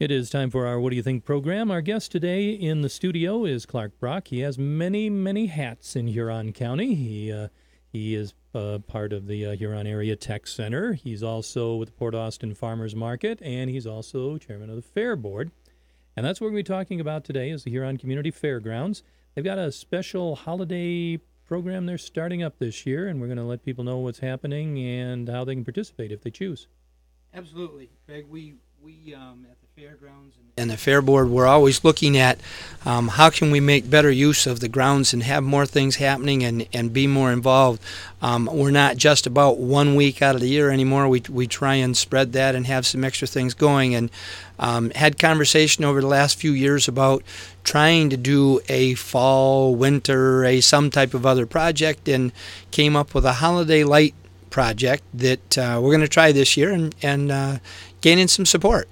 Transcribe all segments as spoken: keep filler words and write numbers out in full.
It is time for our What Do You Think program. Our guest today in the studio is Clark Brock. He has many, many hats in Huron County. He uh, he is uh, part of the uh, Huron Area Tech Center. He's also with the Port Austin Farmers Market, and he's also chairman of the Fair Board. And that's what we're going to be talking about today is the Huron Community Fairgrounds. They've got a special holiday program they're starting up this year, and we're going to let people know what's happening and how they can participate if they choose. Absolutely, Craig. We we um, at the fairgrounds and, and the Fair Board, we're always looking at um, how can we make better use of the grounds and have more things happening and, and be more involved. Um, we're not just about one week out of the year anymore. We we try and spread that and have some extra things going. And um, had conversation over the last few years about trying to do a fall, winter, a some type of other project, and came up with a holiday light project that uh, we're going to try this year and, and uh, gaining some support.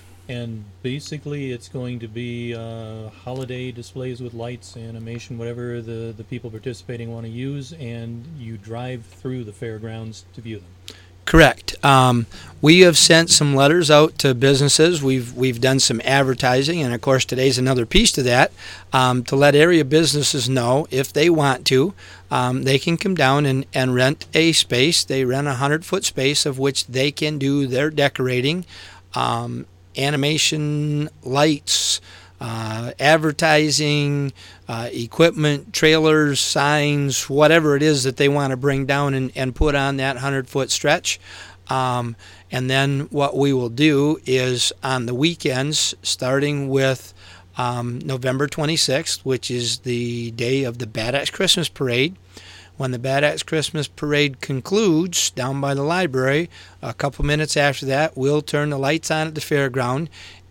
And basically it's going to be uh, holiday displays with lights, animation, whatever the, the people participating want to use, and you drive through the fairgrounds to view them. Correct. Um, we have sent some letters out to businesses. We've we've done some advertising, and of course today's another piece to that, um, to let area businesses know if they want to, um, they can come down and, and rent a space. They rent a hundred-foot space of which they can do their decorating, um, animation, lights, uh, advertising, uh, equipment, trailers, signs, whatever it is that they want to bring down and, and put on that hundred-foot stretch. Um, and then what we will do is on the weekends, starting with um, November twenty-sixth, which is the day of the Bad Axe Christmas Parade. When the Bad Axe Christmas Parade concludes down by the library, a couple minutes after that, we'll turn the lights on at the fairground.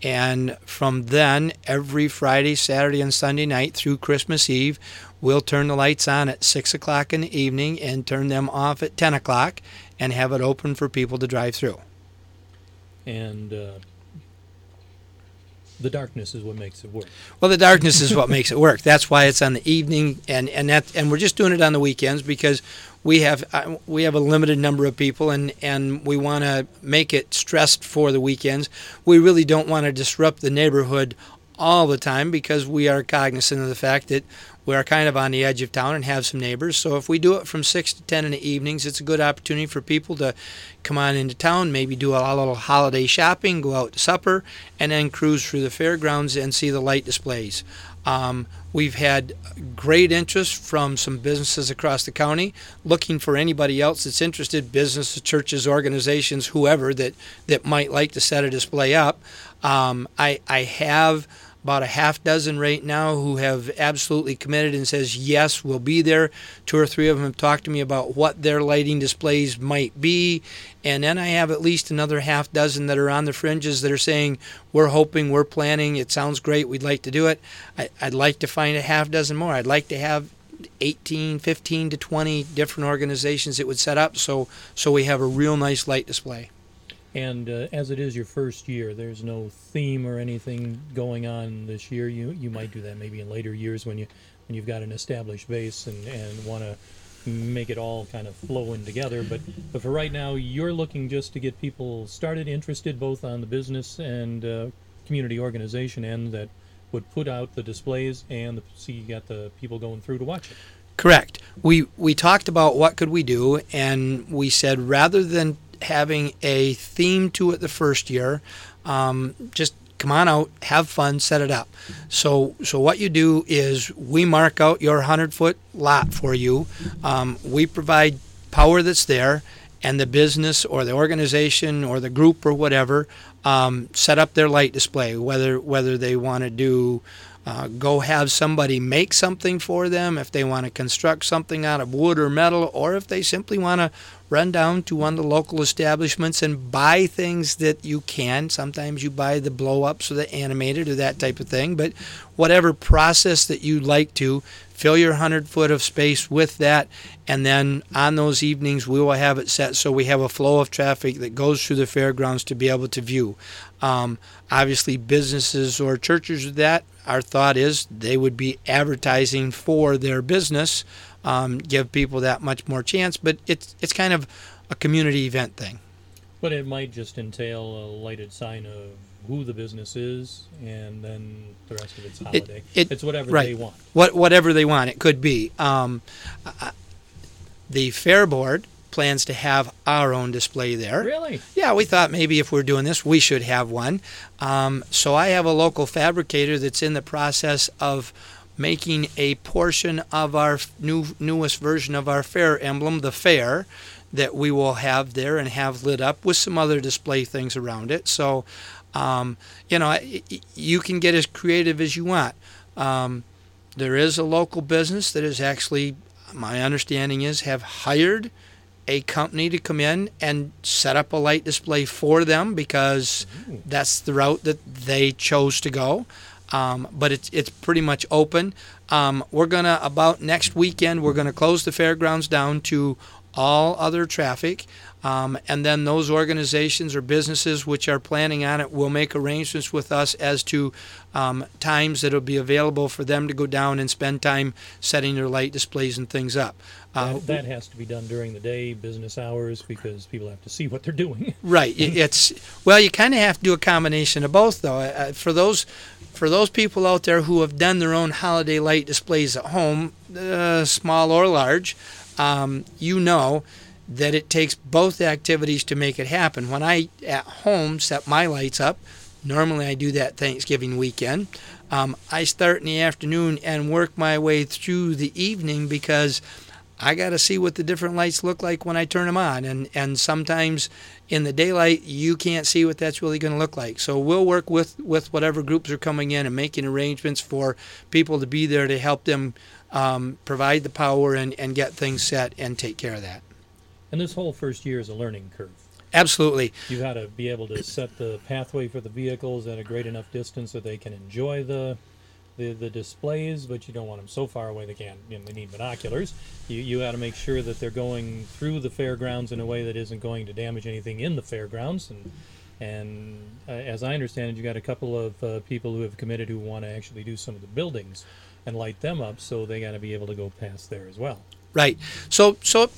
And from then, every Friday, Saturday, and Sunday night through Christmas Eve, we'll turn the lights on at six o'clock in the evening and turn them off at ten o'clock and have it open for people to drive through. And uh, the darkness is what makes it work. Well, the darkness is what makes it work. That's why it's on the evening, and and that and we're just doing it on the weekends because we have uh, we have a limited number of people, and, and we want to make it stressed for the weekends. We really don't want to disrupt the neighborhood all the time because we are cognizant of the fact that we are kind of on the edge of town and have some neighbors. So if we do it from six to ten in the evenings, it's a good opportunity for people to come on into town, maybe do a little holiday shopping, go out to supper, and then cruise through the fairgrounds and see the light displays. Um, we've had great interest from some businesses across the county looking for anybody else that's interested, businesses, churches, organizations, whoever that, that might like to set a display up. Um, I, I have about a half dozen right now who have absolutely committed and says, yes, we'll be there. Two or three of them have talked to me about what their lighting displays might be. And then I have at least another half dozen that are on the fringes that are saying, we're hoping, we're planning, it sounds great, we'd like to do it. I, I'd like to find a half dozen more. I'd like to have eighteen, fifteen to twenty different organizations that would set up so, so we have a real nice light display. And uh, as it is your first year, there's no theme or anything going on this year. You you might do that maybe in later years when you when you've got an established base and, and want to make it all kind of flow in together. But but for right now, you're looking just to get people started, interested both on the business and uh, community organization end that would put out the displays and the, see you got the people going through to watch it. Correct. We we talked about what could we do, and we said rather than having a theme to it the first year, um, just come on out, have fun, set it up. So so what you do is we mark out your hundred-foot lot for you. Um, we provide power that's there, and the business or the organization or the group or whatever um, set up their light display, whether whether they want to do Uh, go have somebody make something for them, if they want to construct something out of wood or metal, or if they simply want to run down to one of the local establishments and buy things that you can. Sometimes you buy the blow-ups or the animated or that type of thing, but whatever process that you like to, fill your hundred foot of space with that, and then on those evenings we will have it set so we have a flow of traffic that goes through the fairgrounds to be able to view. Um, obviously businesses or churches with that, our thought is they would be advertising for their business, um, give people that much more chance, but it's it's kind of a community event thing. But it might just entail a lighted sign of who the business is, and then the rest of it's holiday. It, it, it's whatever right. they want. What whatever they want, it could be. Um, uh, the Fair Board plans to have our own display there. Really? Yeah, we thought maybe if we're doing this, we should have one. Um, so I have a local fabricator that's in the process of making a portion of our new newest version of our fair emblem, the fair, that we will have there and have lit up with some other display things around it. So, um, you know, you can get as creative as you want. Um, there is a local business that is actually, my understanding is, have hired a company to come in and set up a light display for them because Ooh. That's the route that they chose to go. Um, but it's it's pretty much open. Um, we're gonna about next weekend we're gonna close the fairgrounds down to all other traffic, um, and then those organizations or businesses which are planning on it will make arrangements with us as to um, times that will be available for them to go down and spend time setting their light displays and things up. Uh, that, that has to be done during the day, business hours, because people have to see what they're doing. Right. It's well, you kind of have to do a combination of both, though. Uh, for those. For those people out there who have done their own holiday light displays at home, uh, small or large, um, you know that it takes both activities to make it happen. When I, at home, set my lights up, normally I do that Thanksgiving weekend, um, I start in the afternoon and work my way through the evening because I got to see what the different lights look like when I turn them on. And, and sometimes in the daylight, you can't see what that's really going to look like. So we'll work with, with whatever groups are coming in and making arrangements for people to be there to help them um, provide the power and, and get things set and take care of that. And this whole first year is a learning curve. Absolutely. You got to be able to set the pathway for the vehicles at a great enough distance so they can enjoy the The, the displays, but you don't want them so far away they can't, you know, they need binoculars. You you got to make sure that they're going through the fairgrounds in a way that isn't going to damage anything in the fairgrounds. And and uh, as I understand it, you got a couple of uh, people who have committed who want to actually do some of the buildings and light them up, so they got to be able to go past there as well. Right. So so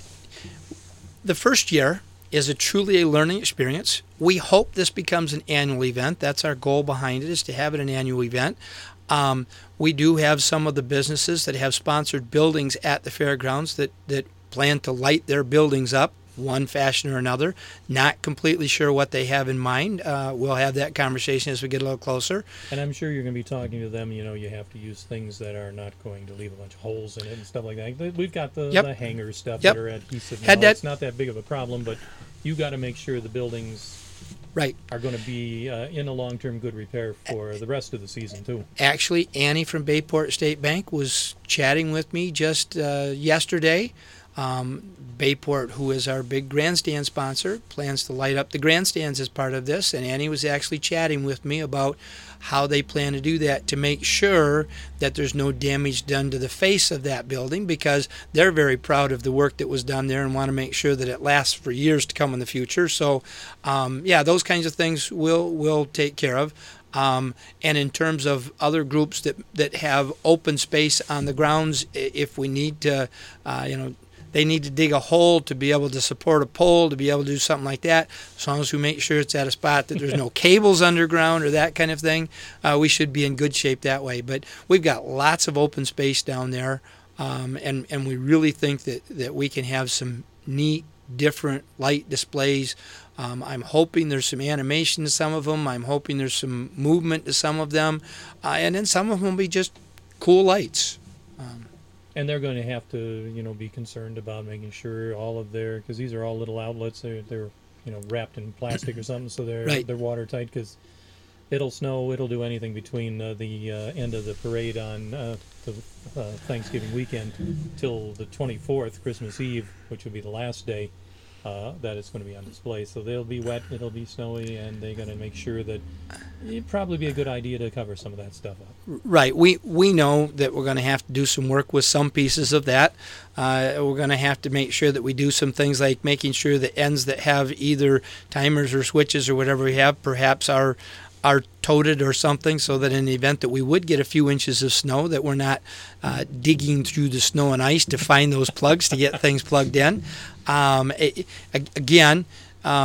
the first year is a truly a learning experience. We hope this becomes an annual event. That's our goal behind it, is to have it an annual event. Um, we do have some of the businesses that have sponsored buildings at the fairgrounds that, that plan to light their buildings up one fashion or another. Not completely sure what they have in mind. Uh, we'll have that conversation as we get a little closer. And I'm sure you're going to be talking to them. You know, you have to use things that are not going to leave a bunch of holes in it and stuff like that. We've got the, yep. the hanger stuff yep. that are adhesive. Had that, it's not that big of a problem, but you got to make sure the buildings right. are going to be uh, in a long-term good repair for the rest of the season, too. Actually, Annie from Bayport State Bank was chatting with me just uh, yesterday. Um, Bayport, who is our big grandstand sponsor, plans to light up the grandstands as part of this, and Annie was actually chatting with me about how they plan to do that to make sure that there's no damage done to the face of that building, because they're very proud of the work that was done there and want to make sure that it lasts for years to come in the future. So, um, yeah, those kinds of things we'll, we'll take care of. Um, and in terms of other groups that, that have open space on the grounds, if we need to, uh, you know, they need to dig a hole to be able to support a pole, to be able to do something like that. As long as we make sure it's at a spot that there's no cables underground or that kind of thing, uh, we should be in good shape that way. But we've got lots of open space down there, um, and, and we really think that, that we can have some neat, different light displays. Um, I'm hoping there's some animation to some of them. I'm hoping there's some movement to some of them. Uh, and then some of them will be just cool lights. Um, And they're going to have to, you know, be concerned about making sure all of their, because these are all little outlets. They're, they're, you know, wrapped in plastic or something, so they're right. they're watertight. Because it'll snow, it'll do anything between uh, the uh, end of the parade on uh, the uh, Thanksgiving weekend till the twenty-fourth, Christmas Eve, which will be the last day uh, that it's going to be on display. So they'll be wet, it'll be snowy, and they're going to make sure that it'd probably be a good idea to cover some of that stuff up. Right. We we know that we're going to have to do some work with some pieces of that. Uh, we're going to have to make sure that we do some things like making sure the ends that have either timers or switches or whatever we have perhaps are are toted or something, so that in the event that we would get a few inches of snow, that we're not uh, digging through the snow and ice to find those plugs to get things plugged in. Um, it, again, um,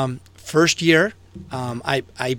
first year. Um, I, I,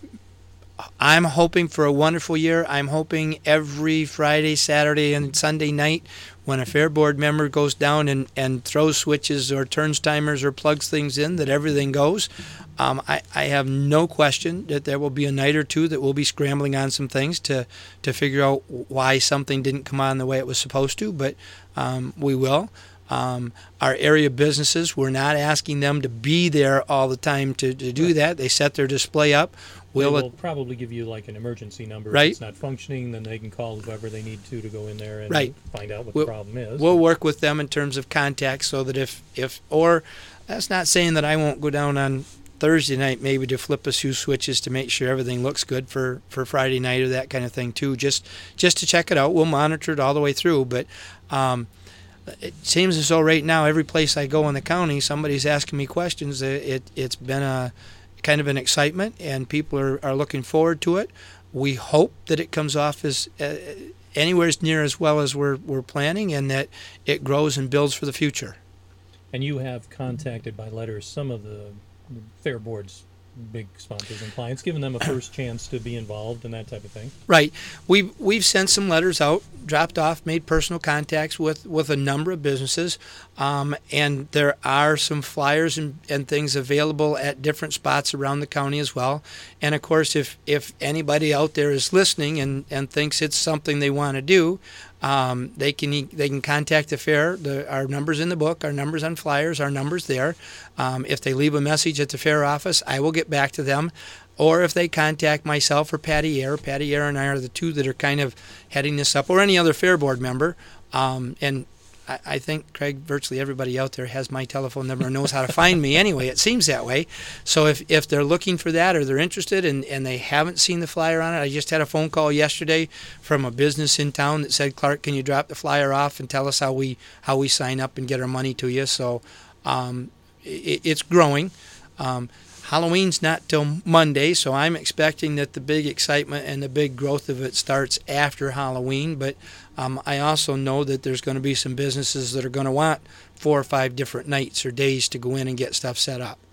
I'm hoping for a wonderful year. I'm hoping every Friday, Saturday, and Sunday night when a Fair Board member goes down and, and throws switches or turns timers or plugs things in, that everything goes. Um, I, I have no question that there will be a night or two that we'll be scrambling on some things to, to figure out why something didn't come on the way it was supposed to, but um, we will. Um, our area businesses, we're not asking them to be there all the time to, to do that. They set their display up. We'll they will probably give you like an emergency number. Right. If it's not functioning, then they can call whoever they need to to go in there and right. find out what we'll, the problem is. We'll work with them in terms of contact so that if, if, or that's not saying that I won't go down on Thursday night maybe to flip a few switches to make sure everything looks good for, for Friday night or that kind of thing too, just just to check it out. We'll monitor it all the way through, but um, it seems as though right now every place I go in the county, somebody's asking me questions. It, it, it's been a kind of an excitement, and people are, are looking forward to it. We hope that it comes off as uh, anywhere near as well as we're, we're planning, and that it grows and builds for the future. And you have contacted by letter some of the Fair Board's big sponsors and clients, giving them a first chance to be involved and that type of thing. Right. We've, we've sent some letters out, dropped off, made personal contacts with, with a number of businesses, um, and there are some flyers and, and things available at different spots around the county as well. And, of course, if, if anybody out there is listening and, and thinks it's something they want to do, Um, they can they can contact the fair. The, our numbers in the book, our numbers on flyers, our numbers there. Um, if they leave a message at the fair office, I will get back to them. Or if they contact myself or Patty Ayer, Patty Ayer and I are the two that are kind of heading this up, or any other Fair Board member. Um, and I, I think, Craig, virtually everybody out there has my telephone number and knows how to find me anyway. It seems that way. So if, if they're looking for that or they're interested and, and they haven't seen the flyer on it, I just had a phone call yesterday from a business in town that said, Clark, can you drop the flyer off and tell us how we how we sign up and get our money to you? So um, it, it's growing. Um, Halloween's not till Monday, so I'm expecting that the big excitement and the big growth of it starts after Halloween. But um, I also know that there's going to be some businesses that are going to want four or five different nights or days to go in and get stuff set up.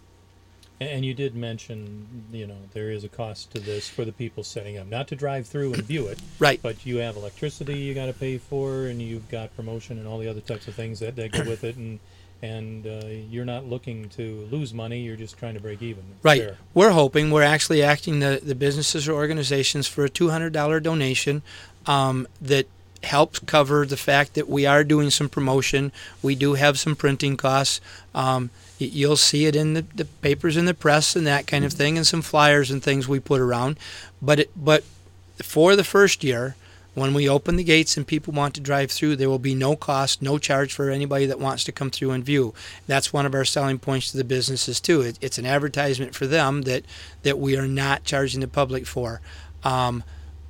And you did mention, you know, there is a cost to this for the people setting up, not to drive through and view it, right? But you have electricity you got to pay for, and you've got promotion and all the other types of things that, that go with it, and and uh, you're not looking to lose money, you're just trying to break even. Right. Fair. We're hoping, we're actually asking the, the businesses or organizations for a two hundred dollars donation um, that helps cover the fact that we are doing some promotion. We do have some printing costs. Um, you'll see it in the, the papers in the press and that kind of thing, and some flyers and things we put around. But it, but for the first year, when we open the gates and people want to drive through, there will be no cost, no charge for anybody that wants to come through and view. That's one of our selling points to the businesses too. It, it's an advertisement for them that, that we are not charging the public for. Um,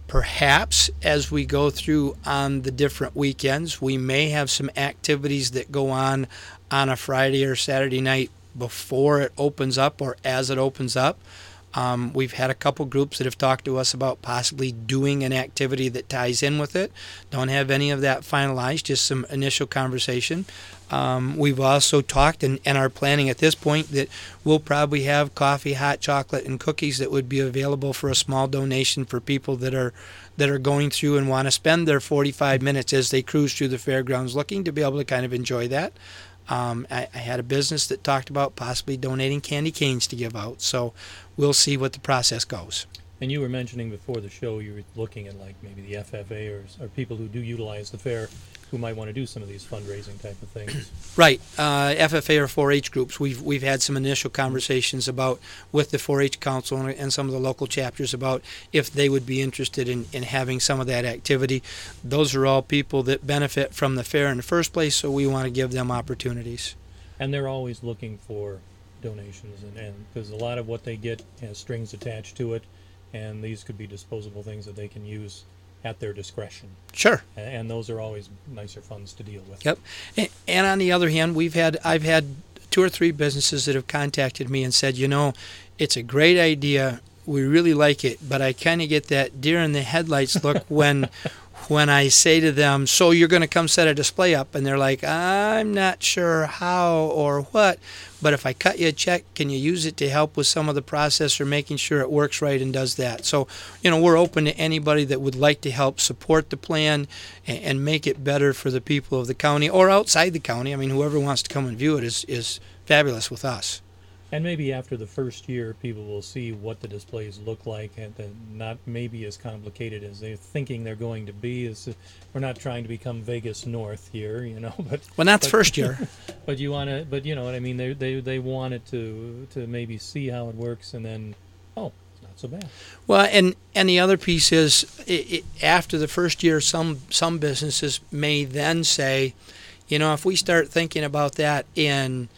perhaps as we go through on the different weekends, we may have some activities that go on on a Friday or Saturday night before it opens up or as it opens up. Um, we've had a couple groups that have talked to us about possibly doing an activity that ties in with it. Don't have any of that finalized, just some initial conversation. Um, we've also talked and, and are planning at this point that we'll probably have coffee, hot chocolate, and cookies that would be available for a small donation for people that are that are going through and want to spend their forty-five minutes as they cruise through the fairgrounds looking to be able to kind of enjoy that. Um, I, I had a business that talked about possibly donating candy canes to give out, so we'll see what the process goes. And you were mentioning before the show you were looking at like maybe the F F A or, or people who do utilize the fair who might want to do some of these fundraising type of things. Right. Uh, F F A or four H groups. We've we've had some initial conversations about with the four H Council and, and some of the local chapters about if they would be interested in, in having some of that activity. Those are all people that benefit from the fair in the first place, so we want to give them opportunities. And they're always looking for donations, and because a lot of what they get has strings attached to it, and these could be disposable things that they can use at their discretion. Sure. And those are always nicer funds to deal with. Yep. And on the other hand, we've had I've had two or three businesses that have contacted me and said, you know, it's a great idea. We really like it, but I kind of get that deer in the headlights look when when I say to them, so you're going to come set a display up, and they're like, I'm not sure how or what, but if I cut you a check, can you use it to help with some of the process or making sure it works right and does that? So, you know, we're open to anybody that would like to help support the plan and, and make it better for the people of the county or outside the county. I mean, whoever wants to come and view it is, is fabulous with us. And maybe after the first year, people will see what the displays look like, and they're not maybe as complicated as they're thinking they're going to be. It's, we're not trying to become Vegas North here, you know. But well, that's but, first year. But you want to, but you know what I mean. They they they wanted to to maybe see how it works, and then oh, it's not so bad. Well, and and the other piece is it, it, after the first year, some some businesses may then say, you know, if we start thinking about that in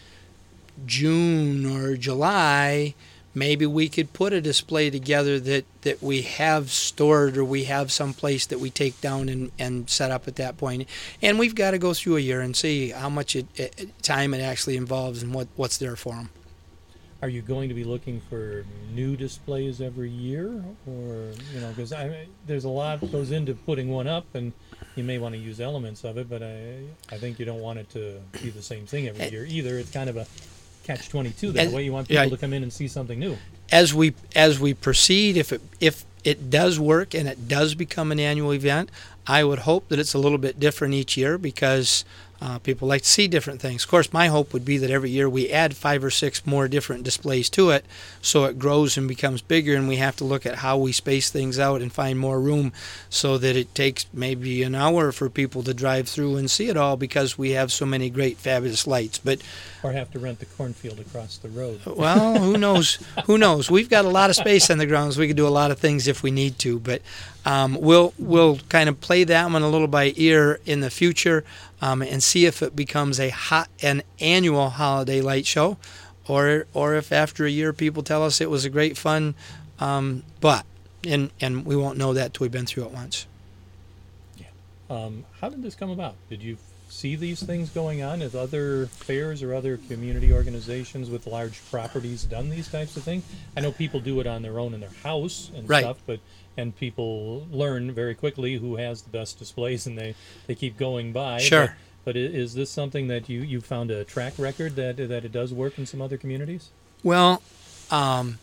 June or July, maybe we could put a display together that, that we have stored or we have some place that we take down and, and set up at that point. And we've got to go through a year and see how much it, it, time it actually involves and what, what's there for them. Are you going to be looking for new displays every year? Or, you know, because I there's a lot that goes into putting one up, and you may want to use elements of it, but I, I think you don't want it to be the same thing every year either. It's kind of a catch twenty-two that as, way. You want people yeah, to come in and see something new. As we as we proceed, if it if it does work and it does become an annual event, I would hope that it's a little bit different each year because uh, people like to see different things. Of course, my hope would be that every year we add five or six more different displays to it so it grows and becomes bigger, and we have to look at how we space things out and find more room so that it takes maybe an hour for people to drive through and see it all because we have so many great, fabulous lights. But or have to rent the cornfield across the road. Well, who knows? Who knows? We've got a lot of space on the grounds. We could do a lot of things if we need to, but um, we'll we'll kind of play that one a little by ear in the future um, and see if it becomes a hot an annual holiday light show, or or if after a year people tell us it was a great fun, um, but and and we won't know that till we've been through it once. Yeah. Um, how did this come about? Did you see these things going on? Have other fairs or other community organizations with large properties done these types of things? I know people do it on their own in their house and right. stuff, but and people learn very quickly who has the best displays, and they, they keep going by. Sure. But, but is this something that you, you found a track record that that it does work in some other communities? Well, um,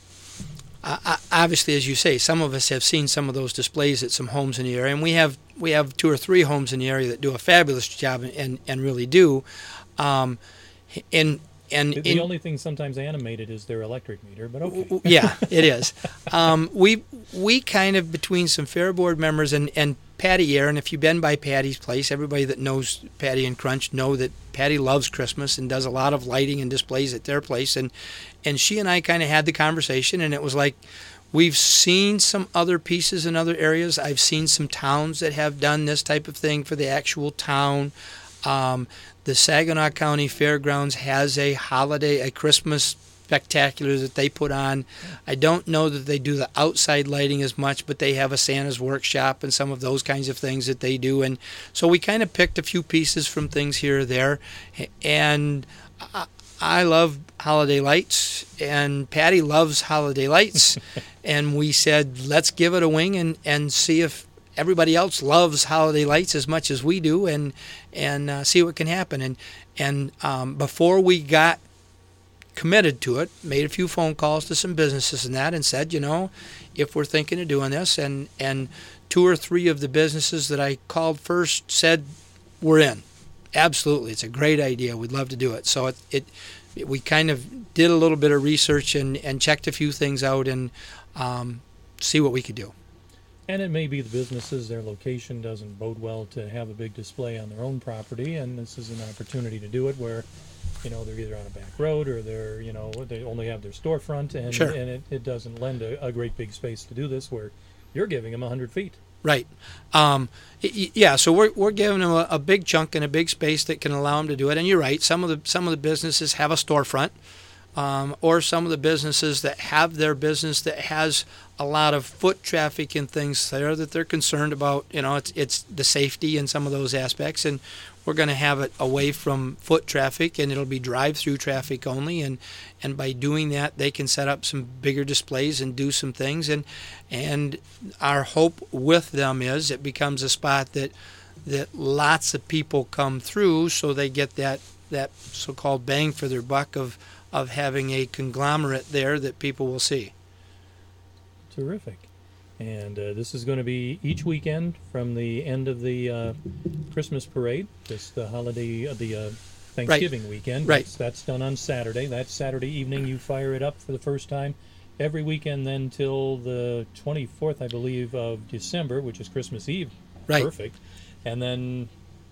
I, I, obviously, as you say, some of us have seen some of those displays at some homes in the area, and we have we have two or three homes in the area that do a fabulous job and, and, and really do. Um, and and the, the in, only thing sometimes animated is their electric meter, but okay. Yeah, it is. Um, we we kind of between some fair board members and and Patty Air, and if you've been by Patty's place, everybody that knows Patty and Crunch know that Patty loves Christmas and does a lot of lighting and displays at their place, and and she and I kind of had the conversation, and it was like, we've seen some other pieces in other areas. I've seen some towns that have done this type of thing for the actual town. Um, the Saginaw County Fairgrounds has a holiday, a Christmas spectacular that they put on. I don't know that they do the outside lighting as much, but they have a Santa's workshop and some of those kinds of things that they do. And so we kind of picked a few pieces from things here or there. And I, I love holiday lights, and Patty loves holiday lights. And we said, let's give it a wing and, and see if everybody else loves holiday lights as much as we do, and and uh, see what can happen. And and um, before we got committed to it, made a few phone calls to some businesses and that, and said, you know, if we're thinking of doing this, and and two or three of the businesses that I called first said, we're in. Absolutely, it's a great idea. We'd love to do it. So it, it, it we kind of did a little bit of research and, and checked a few things out and um, see what we could do. And it may be the businesses, their location doesn't bode well to have a big display on their own property, and this is an opportunity to do it where, you know, they're either on a back road or they're, you know, they only have their storefront, and, sure. and it, it doesn't lend a, a great big space to do this where you're giving them one hundred feet. Right. Um, yeah, so we're we're giving them a, a big chunk and a big space that can allow them to do it. And you're right, some of the some of the businesses have a storefront. um, or some of the businesses that have their business that has a lot of foot traffic and things there that they're concerned about. You know, it's it's the safety and some of those aspects, and we're going to have it away from foot traffic, and it'll be drive-through traffic only. And, and by doing that, they can set up some bigger displays and do some things. And and our hope with them is it becomes a spot that that lots of people come through, so they get that that so-called bang for their buck of of having a conglomerate there that people will see. Terrific. And uh, this is going to be each weekend from the end of the uh, Christmas parade, just the holiday, uh, the uh, Thanksgiving right. weekend. Right. That's, that's done on Saturday. That Saturday evening, you fire it up for the first time. Every weekend then till the twenty-fourth, I believe, of December, which is Christmas Eve. Right. Perfect. And then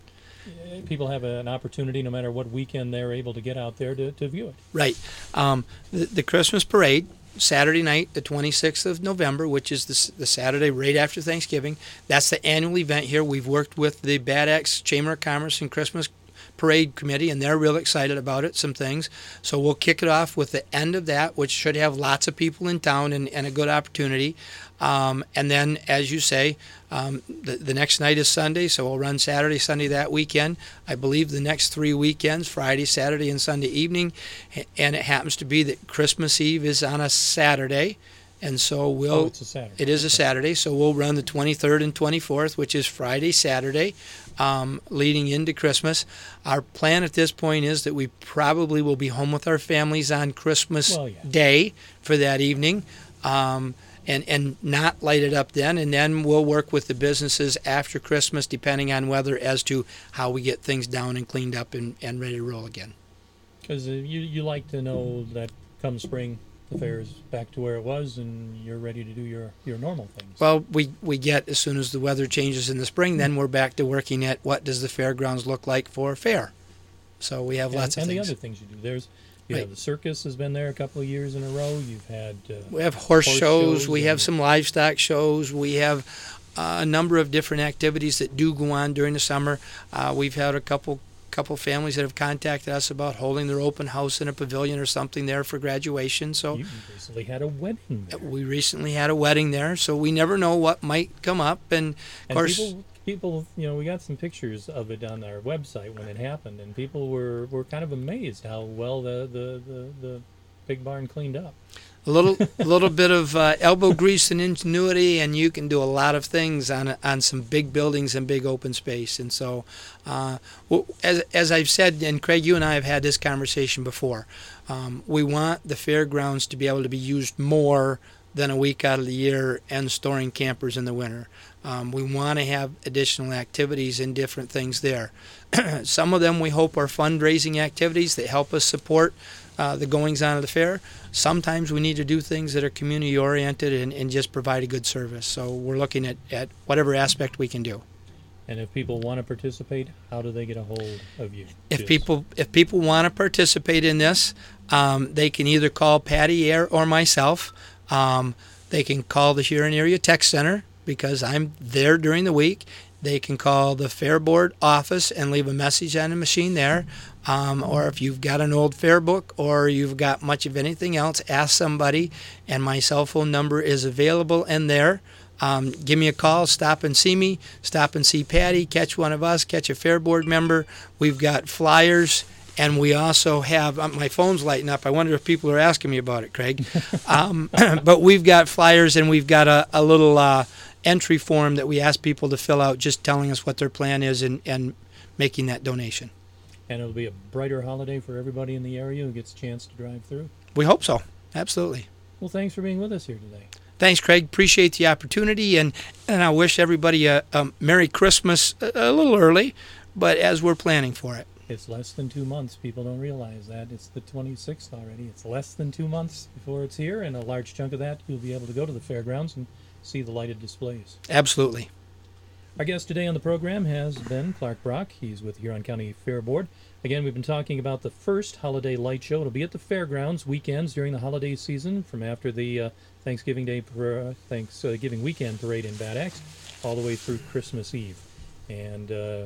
uh, people have an opportunity, no matter what weekend they're able to get out there, to, to view it. Right. Um, the, the Christmas parade, Saturday night, the twenty-sixth of November, which is the, the Saturday right after Thanksgiving. That's the annual event here. We've worked with the Bad Axe Chamber of Commerce and Christmas Parade Committee, and they're real excited about it, some things. So we'll kick it off with the end of that, which should have lots of people in town and, and a good opportunity. Um, and then, as you say, um, the, the next night is Sunday, so we'll run Saturday, Sunday that weekend. I believe the next three weekends, Friday, Saturday, and Sunday evening, and it happens to be that Christmas Eve is on a Saturday, and so we'll. Oh, it's a Saturday. It is a Okay. Saturday, so we'll run the twenty-third and twenty-fourth, which is Friday, Saturday, um, leading into Christmas. Our plan at this point is that we probably will be home with our families on Christmas Well, yeah. Day for that evening. Um, And, and not light it up then, and then we'll work with the businesses after Christmas, depending on weather, as to how we get things down and cleaned up and, and ready to roll again. Because uh, you, you like to know that come spring, the fair is back to where it was, and you're ready to do your, your normal things. Well, we, we get, as soon as the weather changes in the spring, then we're back to working at what does the fairgrounds look like for a fair. So we have and, lots of and things. the other things you do. There's you Right. have the circus has been there a couple of years in a row. You've had uh, We have horse, horse shows, shows we and- have some livestock shows, we have uh, a number of different activities that do go on during the summer. Uh, we've had a couple couple families that have contacted us about holding their open house in a pavilion or something there for graduation. So you recently had a wedding there. we recently had a wedding there, so we never know what might come up. And of And course, people, people, you know, we got some pictures of it on our website when it happened, and people were, were kind of amazed how well the, the, the, the pig barn cleaned up. a little a little bit of uh, elbow grease and ingenuity, and you can do a lot of things on on some big buildings and big open space. And so, uh, well, as as I've said, and Craig, you and I have had this conversation before, um, we want the fairgrounds to be able to be used more than a week out of the year and storing campers in the winter. Um, we want to have additional activities and different things there. Some of them we hope are fundraising activities that help us support uh, the goings-on of the fair. Sometimes we need to do things that are community-oriented and, and just provide a good service. So we're looking at, at whatever aspect we can do. And if people want to participate, how do they get a hold of you? If Just- people if people want to participate in this, um, they can either call Patty or, or myself. Um, they can call the Huron Area Tech Center because I'm there during the week. They can call the Fair Board office and leave a message on the machine there. Um, or if you've got an old fair book or you've got much of anything else, ask somebody. And my cell phone number is available in there. Um, give me a call, stop and see me, stop and see Patty, catch one of us, catch a Fair Board member. We've got flyers. And we also have, uh, my phone's lighting up. I wonder if people are asking me about it, Craig. um, but we've got flyers and we've got a, a little uh, entry form that we ask people to fill out just telling us what their plan is and, and making that donation. And it'll be a brighter holiday for everybody in the area who gets a chance to drive through. We hope so. Absolutely. Well, thanks for being with us here today. Thanks, Craig. Appreciate the opportunity. And, and I wish everybody a, a Merry Christmas a, a little early, but as we're planning for it. It's less than two months. People don't realize that. It's the twenty-sixth already. It's less than two months before it's here, and a large chunk of that you'll be able to go to the fairgrounds and see the lighted displays. Absolutely. Our guest today on the program has been Clark Brock. He's with Huron County Fair Board. Again, we've been talking about the first holiday light show. It'll be at the fairgrounds weekends during the holiday season, from after the uh, Thanksgiving Day, uh, Thanksgiving weekend parade in Bad Axe, all the way through Christmas Eve. And uh,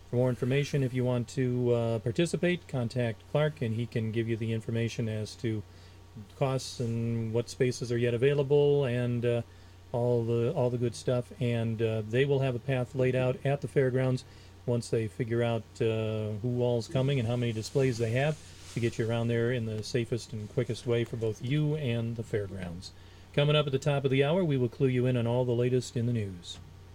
For more information, if you want to uh, participate, contact Clark, and he can give you the information as to costs and what spaces are yet available, and uh, all the all the good stuff. And uh, they will have a path laid out at the fairgrounds once they figure out uh, who all's coming and how many displays they have, to get you around there in the safest and quickest way for both you and the fairgrounds. Coming up at the top of the hour, we will clue you in on all the latest in the news.